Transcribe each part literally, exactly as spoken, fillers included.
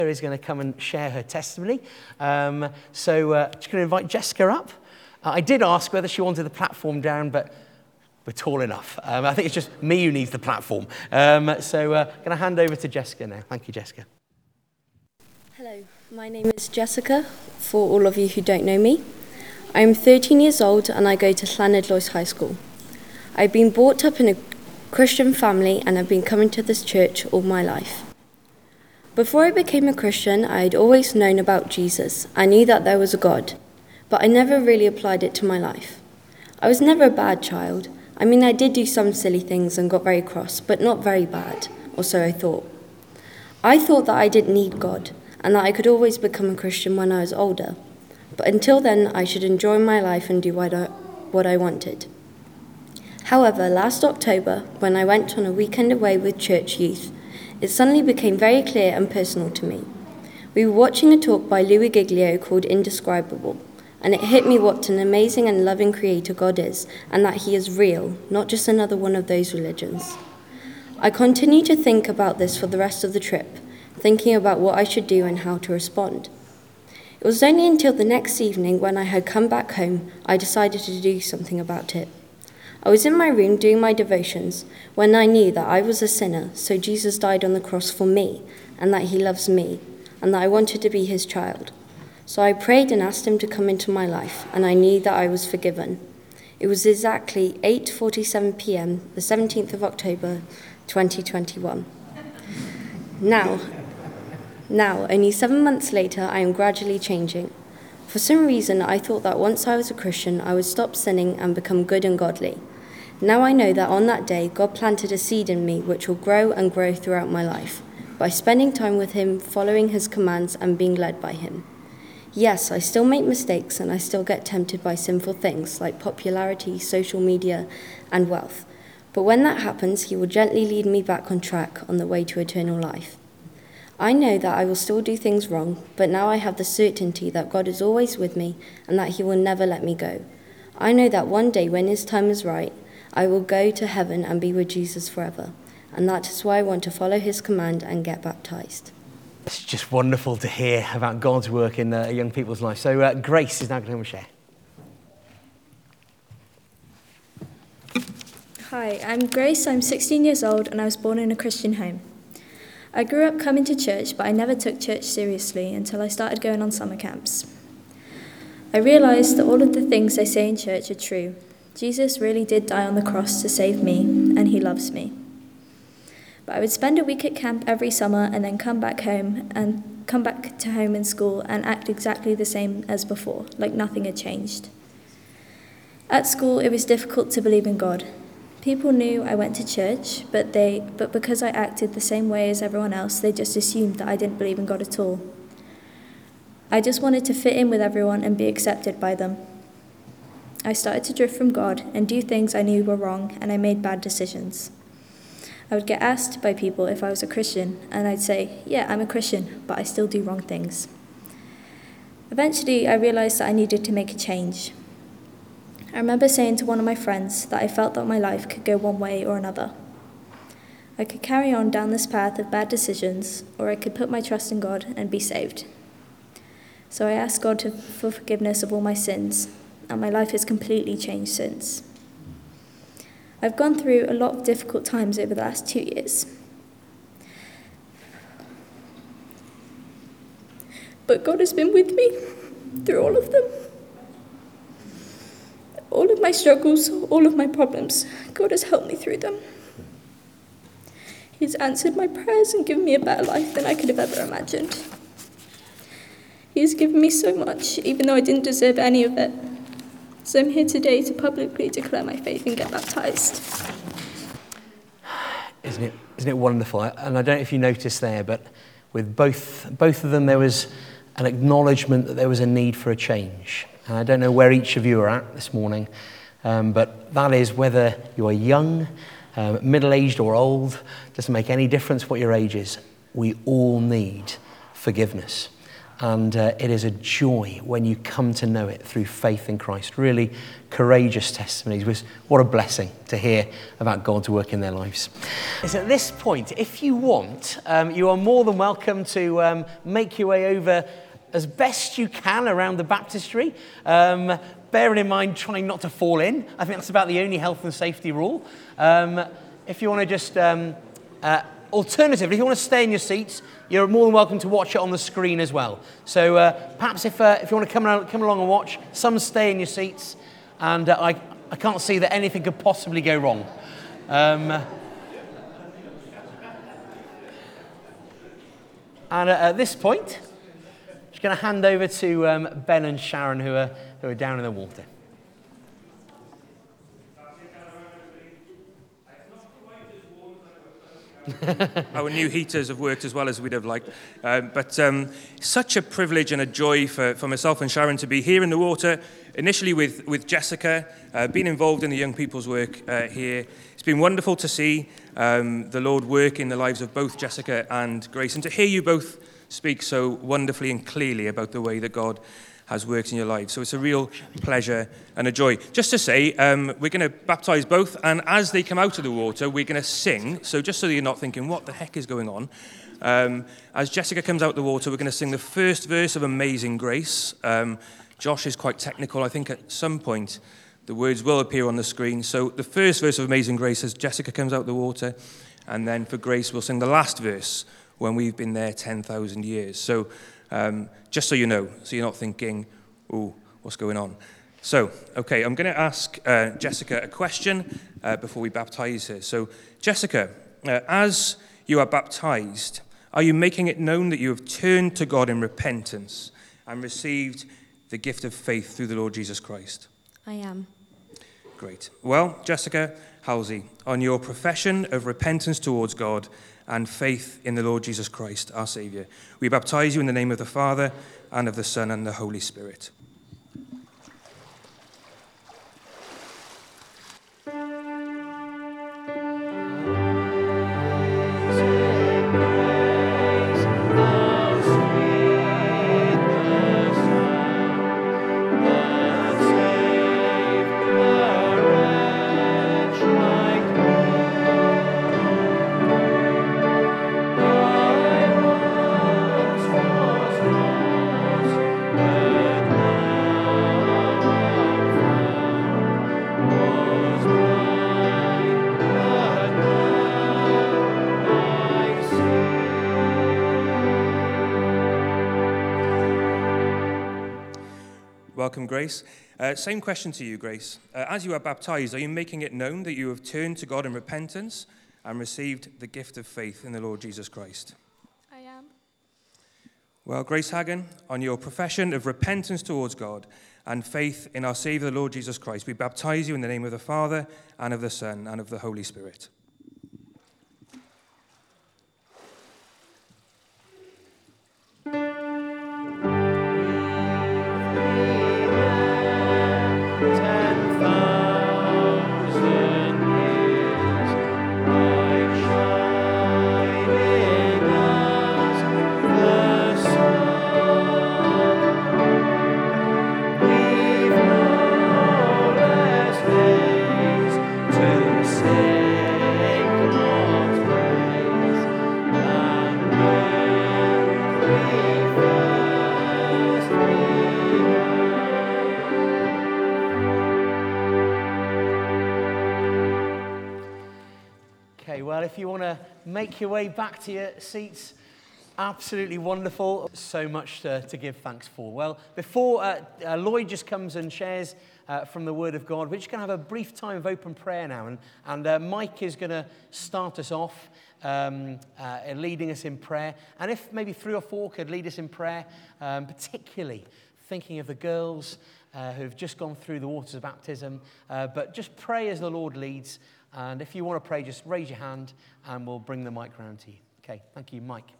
is going to come and share her testimony. Um, so uh, just going to invite Jessica up. Uh, I did ask whether she wanted the platform down, but we're tall enough. Um, I think it's just me who needs the platform. Um, so I'm uh, going to hand over to Jessica now. Thank you, Jessica. Hello, my name is Jessica, for all of you who don't know me. I'm thirteen years old and I go to Llanidloes High School. I've been brought up in a Christian family and I've been coming to this church all my life. Before I became a Christian, I had always known about Jesus. I knew that there was a God, but I never really applied it to my life. I was never a bad child. I mean, I did do some silly things and got very cross, but not very bad, or so I thought. I thought that I didn't need God, and that I could always become a Christian when I was older. But until then, I should enjoy my life and do what I, what I wanted. However, last October, when I went on a weekend away with church youth, it suddenly became very clear and personal to me. We were watching a talk by Louis Giglio called Indescribable, and it hit me what an amazing and loving creator God is, and that he is real, not just another one of those religions. I continued to think about this for the rest of the trip, thinking about what I should do and how to respond. It was only until the next evening when I had come back home, I decided to do something about it. I was in my room doing my devotions when I knew that I was a sinner, so Jesus died on the cross for me, and that he loves me, and that I wanted to be his child. So I prayed and asked him to come into my life, and I knew that I was forgiven. It was exactly eight forty-seven p.m., the seventeenth of October, twenty twenty-one. Now, now, only seven months later, I am gradually changing. For some reason, I thought that once I was a Christian, I would stop sinning and become good and godly. Now I know that on that day, God planted a seed in me which will grow and grow throughout my life, by spending time with him, following his commands, and being led by him. Yes, I still make mistakes and I still get tempted by sinful things like popularity, social media, and wealth. But when that happens, he will gently lead me back on track on the way to eternal life. I know that I will still do things wrong, but now I have the certainty that God is always with me and that he will never let me go. I know that one day when his time is right, I will go to heaven and be with Jesus forever. And that is why I want to follow his command and get baptized. It's just wonderful to hear about God's work in uh, young people's lives. So uh, Grace is now going to share. Hi, I'm Grace. I'm sixteen years old and I was born in a Christian home. I grew up coming to church, but I never took church seriously until I started going on summer camps. I realised that all of the things they say in church are true. Jesus really did die on the cross to save me, and he loves me. But I would spend a week at camp every summer and then come back home and come back to home in school and act exactly the same as before, like nothing had changed. At school, it was difficult to believe in God. People knew I went to church, but they but because I acted the same way as everyone else, they just assumed that I didn't believe in God at all. I just wanted to fit in with everyone and be accepted by them. I started to drift from God and do things I knew were wrong, and I made bad decisions. I would get asked by people if I was a Christian, and I'd say, yeah, I'm a Christian, but I still do wrong things. Eventually, I realised that I needed to make a change. I remember saying to one of my friends that I felt that my life could go one way or another. I could carry on down this path of bad decisions, or I could put my trust in God and be saved. So I asked God to, for forgiveness of all my sins, and my life has completely changed since. I've gone through a lot of difficult times over the last two years. But God has been with me through all of them. All of my struggles, all of my problems, God has helped me through them. He's answered my prayers and given me a better life than I could have ever imagined. He has given me so much, even though I didn't deserve any of it. So I'm here today to publicly declare my faith and get baptized. Isn't it, isn't it wonderful? And I don't know if you noticed there, but with both, both of them, there was an acknowledgement that there was a need for a change. And I don't know where each of you are at this morning, um, but that is whether you are young, um, middle-aged or old, doesn't make any difference what your age is. We all need forgiveness. And uh, it is a joy when you come to know it through faith in Christ. Really courageous testimonies. What a blessing to hear about God's work in their lives. It's at this point, if you want, um, you are more than welcome to um, make your way over as best you can around the baptistry. Um, bearing in mind trying not to fall in. I think that's about the only health and safety rule. Um, if you want to just... Um, uh, Alternatively, if you want to stay in your seats, you're more than welcome to watch it on the screen as well. So uh, perhaps if uh, if you want to come along, come along and watch, some stay in your seats, and uh, I I can't see that anything could possibly go wrong. Um, and uh, at this point, I'm just going to hand over to um, Ben and Sharon, who are who are down in the water. Our new heaters have worked as well as we'd have liked. Um, but um, such a privilege and a joy for, for myself and Sharon to be here in the water, initially with, with Jessica, uh, being involved in the young people's work uh, here. It's been wonderful to see um, the Lord work in the lives of both Jessica and Grace, and to hear you both speak so wonderfully and clearly about the way that God has worked in your lives. So it's a real pleasure and a joy. Just to say, um, we're going to baptize both, and as they come out of the water, we're going to sing. So just so you're not thinking, what the heck is going on? Um, as Jessica comes out of the water, we're going to sing the first verse of Amazing Grace. Um, Josh is quite technical. I think at some point the words will appear on the screen. So the first verse of Amazing Grace as Jessica comes out of the water, and then for Grace, we'll sing the last verse, When We've Been There ten thousand Years. So Um, just so you know, so you're not thinking, oh, what's going on? So, okay, I'm going to ask uh, Jessica a question uh, before we baptize her. So, Jessica, uh, as you are baptized, are you making it known that you have turned to God in repentance and received the gift of faith through the Lord Jesus Christ? I am. Great. Well, Jessica Halsey, on your profession of repentance towards God and faith in the Lord Jesus Christ, our Saviour, we baptize you in the name of the Father, and of the Son, and the Holy Spirit. Welcome, Grace. Uh, same question to you, Grace. Uh, as you are baptized, are you making it known that you have turned to God in repentance and received the gift of faith in the Lord Jesus Christ? I am. Well, Grace Hagen, on your profession of repentance towards God and faith in our Saviour, the Lord Jesus Christ, we baptize you in the name of the Father, and of the Son, and of the Holy Spirit. Well, if you want to make your way back to your seats, absolutely wonderful. So much to, to give thanks for. Well, before uh, uh, Lloyd just comes and shares uh, from the Word of God, we're just going to have a brief time of open prayer now. And, and uh, Mike is going to start us off, um, uh, leading us in prayer. And if maybe three or four could lead us in prayer, um, particularly thinking of the girls uh, who have just gone through the waters of baptism. Uh, but just pray as the Lord leads. And if you want to pray, just raise your hand and we'll bring the mic round to you. Okay, thank you, Mike.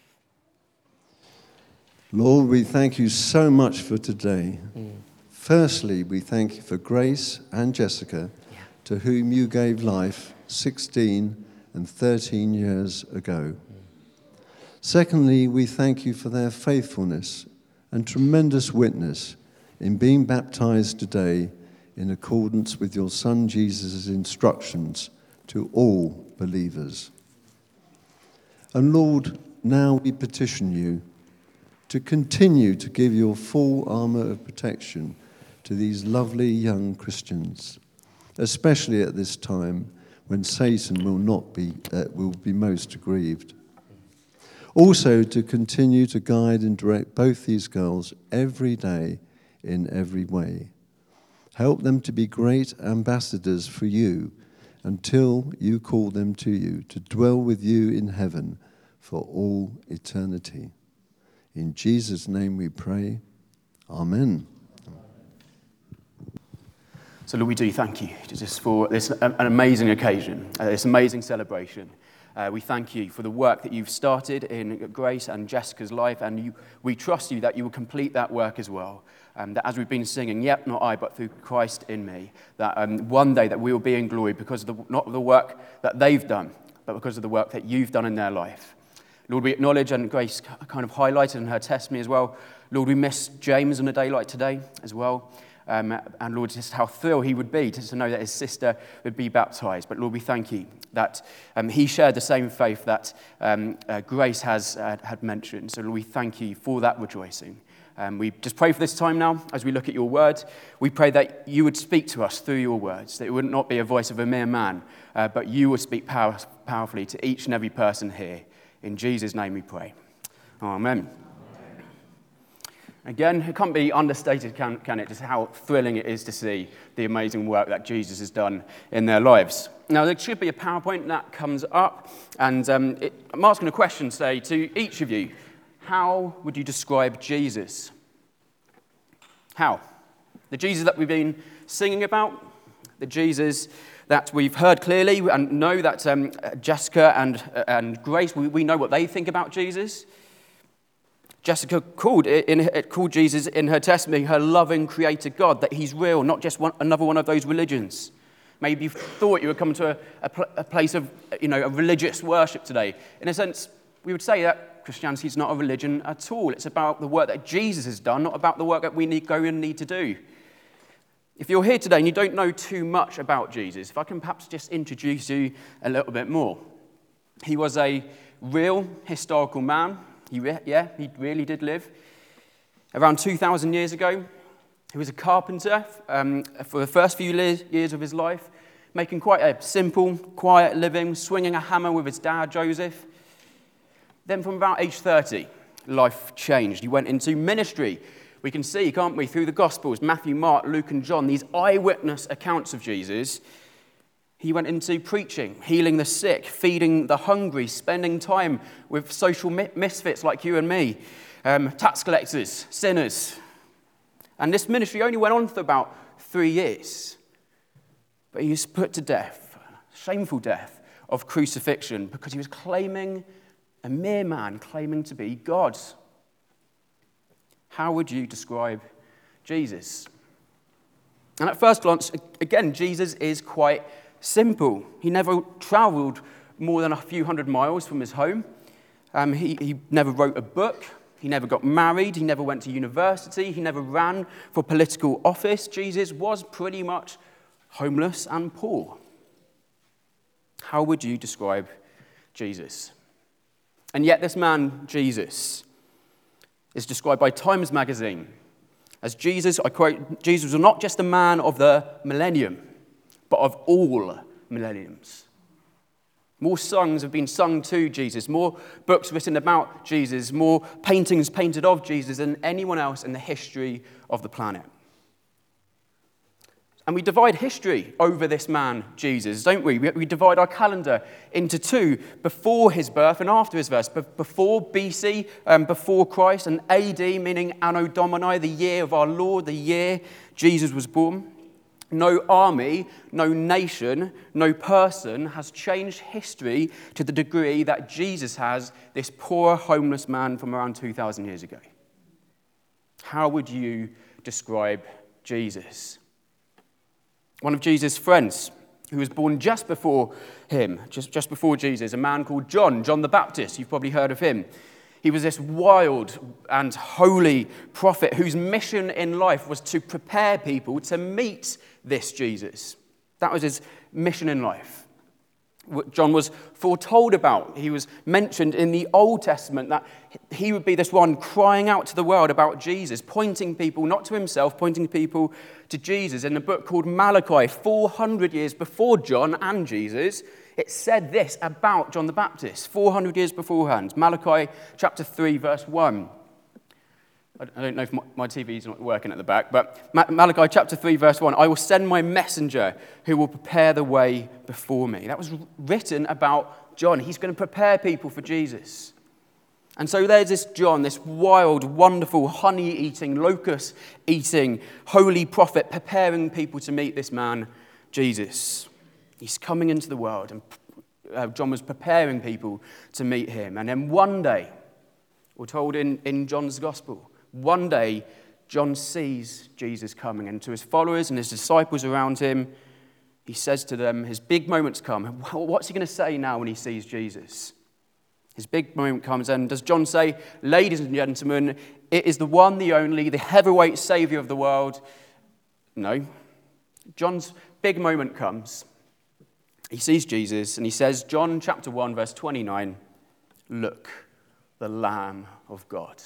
Lord, we thank you so much for today. Mm. Firstly, we thank you for Grace and Jessica, yeah. to whom you gave life sixteen and thirteen years ago. Mm. Secondly, we thank you for their faithfulness and tremendous witness in being baptized today in accordance with your Son Jesus' instructions to all believers. And Lord, now we petition you to continue to give your full armour of protection to these lovely young Christians, especially at this time when Satan will not be uh, will be most aggrieved. Also, to continue to guide and direct both these girls every day in every way. Help them to be great ambassadors for you until you call them to you, to dwell with you in heaven for all eternity. In Jesus' name we pray. Amen. So Lord, we do thank you just for this an amazing occasion, uh, this amazing celebration. Uh, we thank you for the work that you've started in Grace and Jessica's life, and you, we trust you that you will complete that work as well. Um, that as we've been singing, yet not I, but through Christ in me, that um, one day that we will be in glory because of the, not the work that they've done, but because of the work that you've done in their life. Lord, we acknowledge, and Grace kind of highlighted in her testimony as well, Lord, we miss James on a day like today as well. Um, and Lord, just how thrilled he would be just to know that his sister would be baptized. But Lord, we thank you that um, he shared the same faith that um, uh, Grace has uh, had mentioned. So Lord, we thank you for that rejoicing. Um, we just pray for this time now as we look at your word. We pray that you would speak to us through your words, that it would not be a voice of a mere man, uh, but you would speak power, powerfully to each and every person here. In Jesus' name we pray. Amen. Again, it can't be understated, can, can it, just how thrilling it is to see the amazing work that Jesus has done in their lives. Now, there should be a PowerPoint that comes up, and um, it, I'm asking a question, say, to each of you. How would you describe Jesus? How? The Jesus that we've been singing about, the Jesus that we've heard clearly and know that um, Jessica and, uh, and Grace, we, we know what they think about Jesus. Jessica called, in, called Jesus in her testimony her loving creator God, that he's real, not just one, another one of those religions. Maybe you thought you would come to a, a, pl- a place of, you know, a religious worship today. In a sense, we would say that Christianity is not a religion at all. It's about the work that Jesus has done, not about the work that we need go and need to do. If you're here today and you don't know too much about Jesus, if I can perhaps just introduce you a little bit more. He was a real historical man. He re- yeah, he really did live. Around two thousand years ago, he was a carpenter um, for the first few years of his life, making quite a simple, quiet living, swinging a hammer with his dad, Joseph. Then from about age thirty, life changed. He went into ministry. We can see, can't we, through the Gospels, Matthew, Mark, Luke, and John, these eyewitness accounts of Jesus. He went into preaching, healing the sick, feeding the hungry, spending time with social misfits like you and me, um, tax collectors, sinners. And this ministry only went on for about three years. But he was put to death, shameful death of crucifixion, because he was claiming, a mere man claiming to be God. How would you describe Jesus? And at first glance, again, Jesus is quite simple. He never traveled more than a few hundred miles from his home. Um, he, he never wrote a book. He never got married. He never went to university. He never ran for political office. Jesus was pretty much homeless and poor. How would you describe Jesus? And yet this man, Jesus, is described by Times Magazine as Jesus, I quote, Jesus was not just a man of the millennium, but of all millenniums. More songs have been sung to Jesus, more books written about Jesus, more paintings painted of Jesus than anyone else in the history of the planet. And we divide history over this man, Jesus, don't we? We divide our calendar into two, before his birth and after his birth. Before B C, um, before Christ, and A D, meaning Anno Domini, the year of our Lord, the year Jesus was born. No army, no nation, no person has changed history to the degree that Jesus has, this poor, homeless man from around two thousand years ago. How would you describe Jesus? One of Jesus' friends, who was born just before him, just, just before Jesus, a man called John, John the Baptist. You've probably heard of him. He was this wild and holy prophet whose mission in life was to prepare people to meet this Jesus. That was his mission in life. What John was foretold about. He was mentioned in the Old Testament that he would be this one crying out to the world about Jesus, pointing people not to himself, pointing people to Jesus. In a book called Malachi, four hundred years before John and Jesus, it said this about John the Baptist, four hundred years beforehand. Malachi chapter three, verse one. I don't know if my T V is not working at the back, but Malachi chapter three, verse one, I will send my messenger who will prepare the way before me. That was written about John. He's going to prepare people for Jesus. And so there's this John, this wild, wonderful, honey-eating, locust-eating, holy prophet preparing people to meet this man, Jesus. He's coming into the world, and uh, John was preparing people to meet him. And then one day, we're told in, in John's gospel, one day, John sees Jesus coming, and to his followers and his disciples around him, he says to them, his big moment's come. What's he going to say now when he sees Jesus? His big moment comes, and does John say, ladies and gentlemen, it is the one, the only, the heavyweight saviour of the world? No. John's big moment comes. He sees Jesus, and he says, John chapter one, verse twenty-nine, look, the Lamb of God.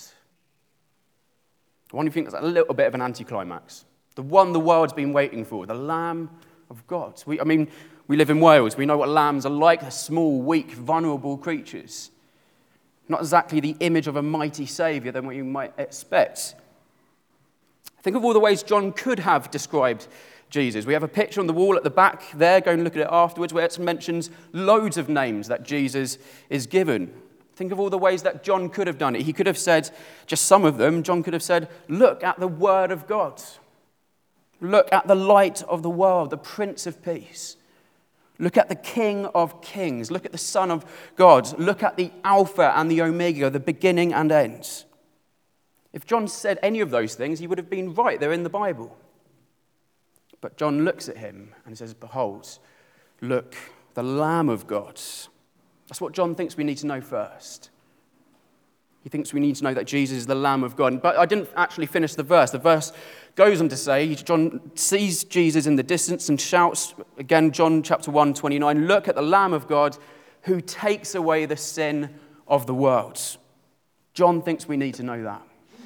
I wonder if you think that's a little bit of an anticlimax. The one the world's been waiting for, the Lamb of God. We, I mean, we live in Wales. We know what lambs are like. They're small, weak, vulnerable creatures. Not exactly the image of a mighty saviour than what you might expect. Think of all the ways John could have described Jesus. We have a picture on the wall at the back there. Go and look at it afterwards, where it mentions loads of names that Jesus is given. Think of all the ways that John could have done it. He could have said, just some of them, John could have said, look at the Word of God. Look at the light of the world, the Prince of Peace. Look at the King of Kings. Look at the Son of God. Look at the Alpha and the Omega, the beginning and end. If John said any of those things, he would have been right. They're in the Bible. But John looks at him and says, behold, look, the Lamb of God. That's what John thinks we need to know first. He thinks we need to know that Jesus is the Lamb of God. But I didn't actually finish the verse. The verse goes on to say, John sees Jesus in the distance and shouts, again, John chapter one, twenty-nine, look at the Lamb of God who takes away the sin of the world. John thinks we need to know that.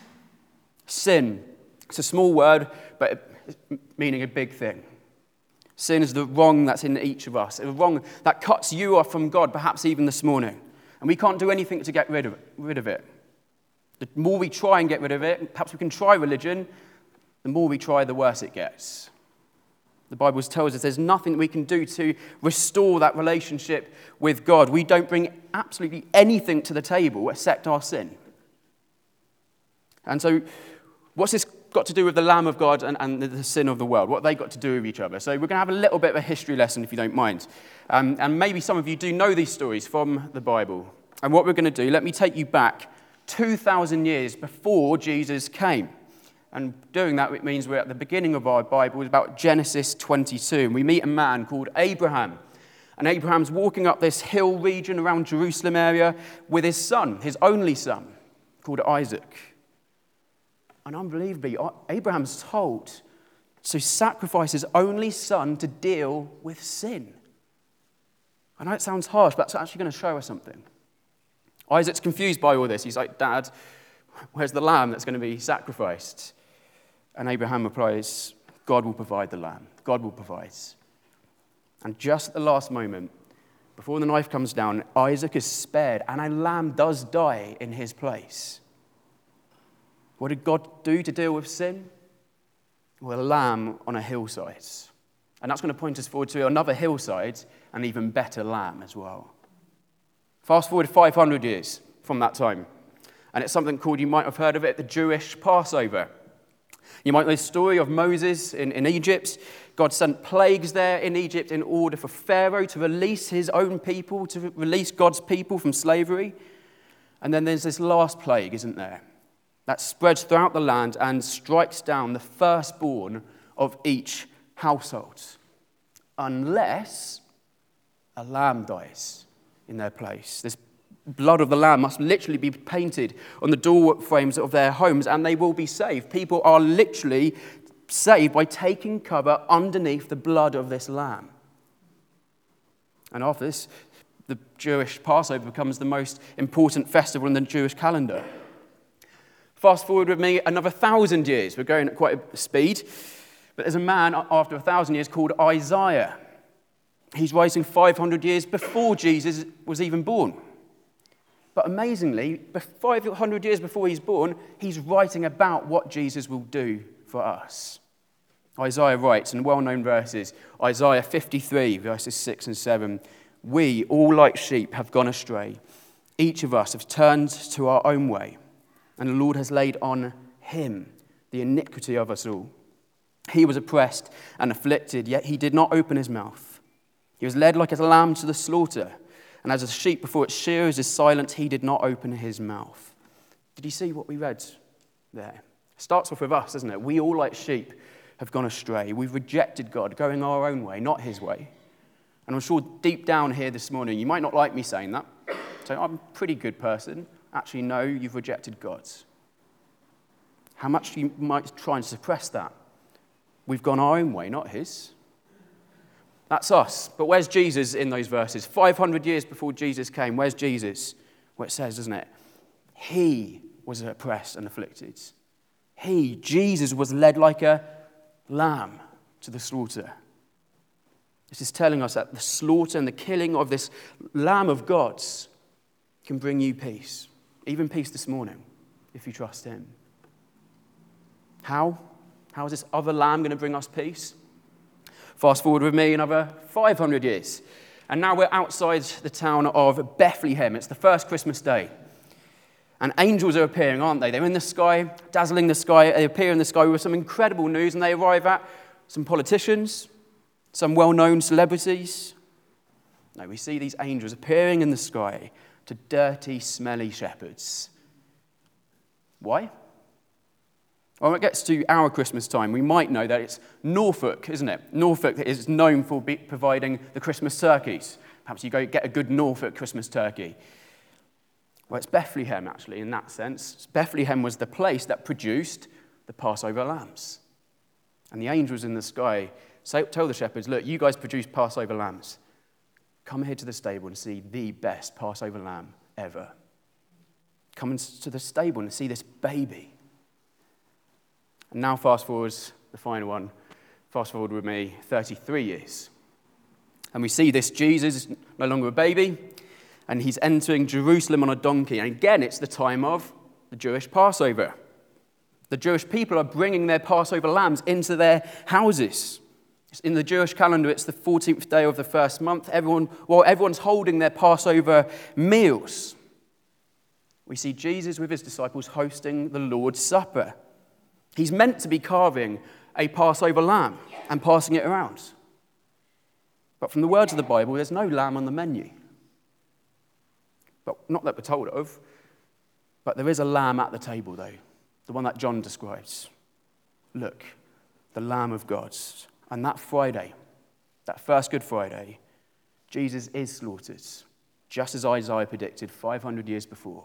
Sin, it's a small word, but meaning a big thing. Sin is the wrong that's in each of us, a wrong that cuts you off from God, perhaps even this morning. And we can't do anything to get rid of it. Rid of it. The more we try and get rid of it, perhaps we can try religion, the more we try, the worse it gets. The Bible tells us there's nothing we can do to restore that relationship with God. We don't bring absolutely anything to the table except our sin. And so, what's this got to do with the Lamb of God and, and the sin of the world? What have they got to do with each other? So we're going to have a little bit of a history lesson, if you don't mind. Um, and maybe some of you do know these stories from the Bible. And what we're going to do, let me take you back two thousand years before Jesus came. And doing that, it means we're at the beginning of our Bible, it's about Genesis twenty-two. And we meet a man called Abraham. And Abraham's walking up this hill region around Jerusalem area with his son, his only son, called Isaac. And unbelievably, Abraham's told to sacrifice his only son to deal with sin. I know it sounds harsh, but that's actually going to show us something. Isaac's confused by all this. He's like, Dad, where's the lamb that's going to be sacrificed? And Abraham replies, God will provide the lamb. God will provide. And just at the last moment, before the knife comes down, Isaac is spared, and a lamb does die in his place. What did God do to deal with sin? Well, a lamb on a hillside. And that's going to point us forward to another hillside, an even better lamb as well. Fast forward five hundred years from that time. And it's something called, you might have heard of it, the Jewish Passover. You might know the story of Moses in, in Egypt. God sent plagues there in Egypt in order for Pharaoh to release his own people, to release God's people from slavery. And then there's this last plague, isn't there? That spreads throughout the land and strikes down the firstborn of each household, unless a lamb dies in their place. This blood of the Lamb must literally be painted on the door frames of their homes, and they will be saved. People are literally saved by taking cover underneath the blood of this Lamb. And after this, the Jewish Passover becomes the most important festival in the Jewish calendar. Fast forward with me another thousand years. We're going at quite a speed. But there's a man after a thousand years called Isaiah. He's writing five hundred years before Jesus was even born. But amazingly, five hundred years before he's born, he's writing about what Jesus will do for us. Isaiah writes in well-known verses, Isaiah fifty-three, verses six and seven, "We, all like sheep, have gone astray. Each of us have turned to our own way, and the Lord has laid on him the iniquity of us all. He was oppressed and afflicted, yet he did not open his mouth. He was led like a lamb to the slaughter, and as a sheep before its shearers is silent, he did not open his mouth." Did you see what we read there? It starts off with us, doesn't it? We all like sheep have gone astray. We've rejected God, going our own way, not his way. And I'm sure deep down here this morning, you might not like me saying that. So I'm a pretty good person. Actually, no, you've rejected God's. How much you might try and suppress that. We've gone our own way, not his. That's us. But where's Jesus in those verses? five hundred years before Jesus came, where's Jesus? Well, it says, doesn't it? He was oppressed and afflicted. He, Jesus, was led like a lamb to the slaughter. This is telling us that the slaughter and the killing of this Lamb of God can bring you peace. Even peace this morning, if you trust him. How? How is this other lamb going to bring us peace? Fast forward with me another five hundred years. And now we're outside the town of Bethlehem. It's the first Christmas day. And angels are appearing, aren't they? They're in the sky, dazzling the sky. They appear in the sky with some incredible news, and they arrive at some politicians, some well-known celebrities. No, we see these angels appearing in the sky to dirty, smelly shepherds. Why? Well, when it gets to our Christmas time, we might know that it's Norfolk, isn't it? Norfolk is known for be providing the Christmas turkeys. Perhaps you go get a good Norfolk Christmas turkey. Well, it's Bethlehem, actually, in that sense. Bethlehem was the place that produced the Passover lambs. And the angels in the sky say, tell the shepherds, look, you guys produce Passover lambs. Come here to the stable and see the best Passover lamb ever. Come to the stable and see this baby. And now fast forward, the final one, fast forward with me, thirty-three years. And we see this Jesus is no longer a baby, and he's entering Jerusalem on a donkey. And again, it's the time of the Jewish Passover. The Jewish people are bringing their Passover lambs into their houses. In the Jewish calendar, it's the fourteenth day of the first month. Everyone, while everyone's holding their Passover meals, we see Jesus with his disciples hosting the Lord's Supper. He's meant to be carving a Passover lamb and passing it around. But from the words of the Bible, there's no lamb on the menu. But not that we're told of, but there is a lamb at the table, though, the one that John describes. Look, the Lamb of God. And that Friday, that first Good Friday, Jesus is slaughtered, just as Isaiah predicted five hundred years before.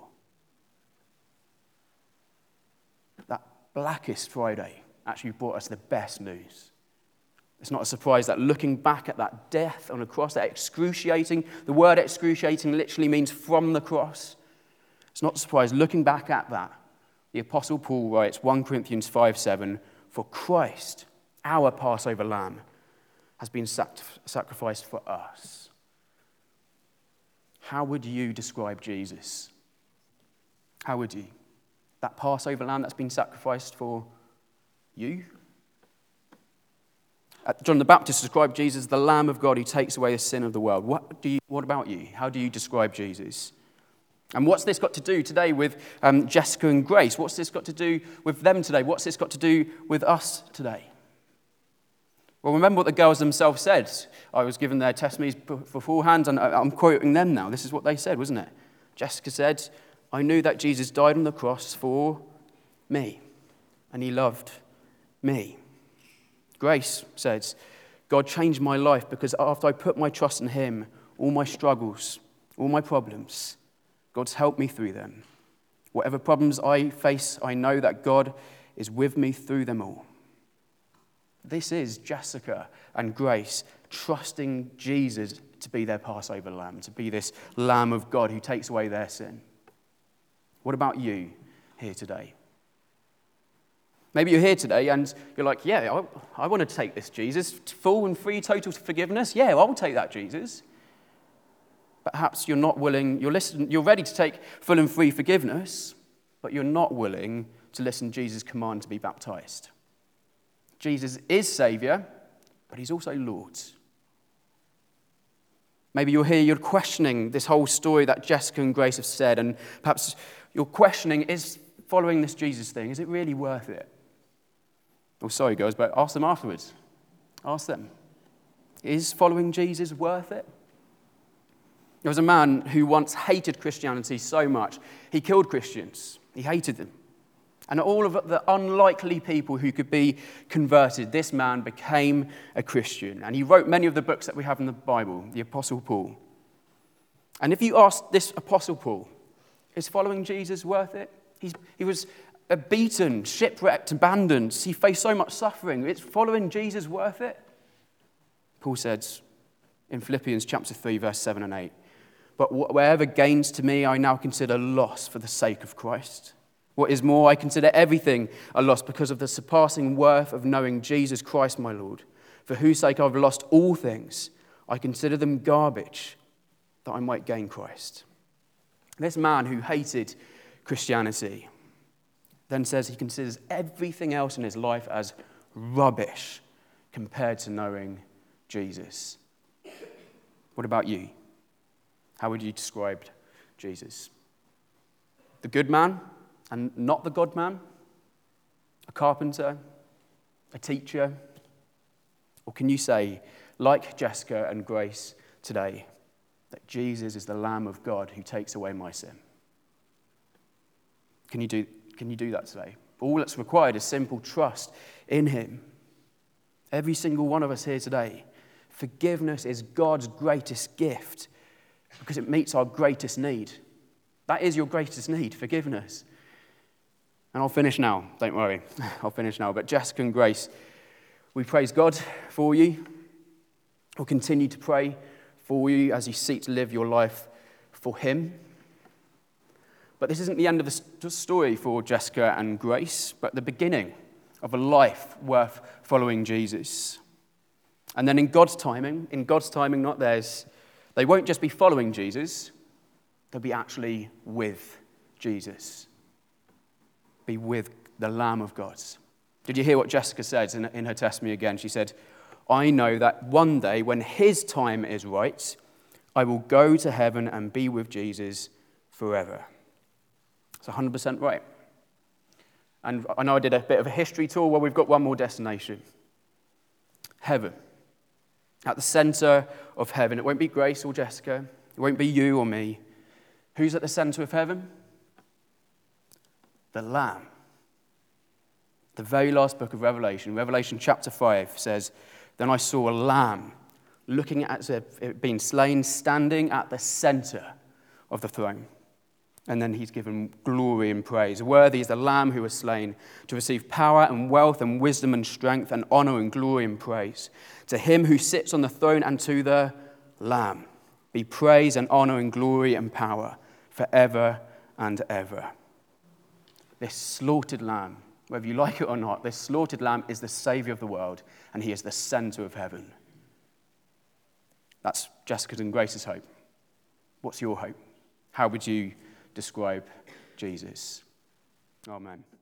That blackest Friday actually brought us the best news. It's not a surprise that looking back at that death on a cross, that excruciating, the word excruciating literally means from the cross. It's not a surprise looking back at that. The Apostle Paul writes, First Corinthians five seven, for Christ, our Passover lamb, has been sac- sacrificed for us. How would you describe Jesus? How would you? That Passover lamb that's been sacrificed for you? John the Baptist described Jesus as the Lamb of God who takes away the sin of the world. What do you? What about you? How do you describe Jesus? And what's this got to do today with um, Jessica and Grace? What's this got to do with them today? What's this got to do with us today? Well, remember what the girls themselves said. I was given their testimonies beforehand, and I'm quoting them now. This is what they said, wasn't it? Jessica said, I knew that Jesus died on the cross for me, and he loved me. Grace says, God changed my life because after I put my trust in him, all my struggles, all my problems God's helped me through them. Whatever problems I face, I know that God is with me through them all. This is Jessica and Grace trusting Jesus to be their Passover lamb, to be this Lamb of God who takes away their sin. What about you here today? Maybe you're here today and you're like, yeah, I, I want to take this Jesus. Full and free total forgiveness. Yeah, I'll take that Jesus. Perhaps you're not willing, you're, listen, you're ready to take full and free forgiveness, but you're not willing to listen to Jesus' command to be baptized. Jesus is Saviour, but he's also Lord. Maybe you're here, you're questioning this whole story that Jessica and Grace have said, and perhaps you're questioning, is following this Jesus thing, is it really worth it? Oh, sorry, girls, but ask them afterwards. Ask them. Is following Jesus worth it? There was a man who once hated Christianity so much, he killed Christians. He hated them. And all of the unlikely people who could be converted, this man became a Christian. And he wrote many of the books that we have in the Bible, the Apostle Paul. And if you ask this Apostle Paul, is following Jesus worth it? He's, he was beaten, shipwrecked, abandoned. He faced so much suffering. Is following Jesus worth it? Paul said in Philippians chapter three, verse seven and eight, "But whatever gains to me, I now consider loss for the sake of Christ. What is more, I consider everything a loss because of the surpassing worth of knowing Jesus Christ my Lord, for whose sake I've lost all things. I consider them garbage, that I might gain Christ." This man who hated Christianity then says he considers everything else in his life as rubbish compared to knowing Jesus. What about you? How would you describe Jesus? The good man and not the God man? A carpenter? A teacher? Or can you say, like Jessica and Grace today, that Jesus is the Lamb of God who takes away my sin? Can you do, can you do that today? All that's required is simple trust in him. Every single one of us here today, forgiveness is God's greatest gift because it meets our greatest need. That is your greatest need, forgiveness. And I'll finish now, don't worry. I'll finish now. But Jessica and Grace, we praise God for you. We'll continue to pray for you as you seek to live your life for him. But this isn't the end of the story for Jessica and Grace, but the beginning of a life worth following Jesus. And then in God's timing, in God's timing, not theirs, they won't just be following Jesus, they'll be actually with Jesus. Be with the Lamb of God. Did you hear what Jessica said in, in her testimony again? She said, "I know that one day when his time is right, I will go to heaven and be with Jesus forever." It's one hundred percent right. And I know I did a bit of a history tour. Well, we've got one more destination. Heaven. At the center of heaven. It won't be Grace or Jessica. It won't be you or me. Who's at the center of heaven? The Lamb. The very last book of Revelation, Revelation chapter five, says, "Then I saw a lamb looking at it being slain, standing at the center of the throne. And then he's given glory and praise. Worthy is the Lamb who was slain to receive power and wealth and wisdom and strength and honor and glory and praise. To him who sits on the throne and to the Lamb be praise and honor and glory and power forever and ever." This slaughtered lamb, whether you like it or not, this slaughtered lamb is the Savior of the world, and he is the center of heaven. That's Jessica and Grace's hope. What's your hope? How would you describe Jesus? Amen.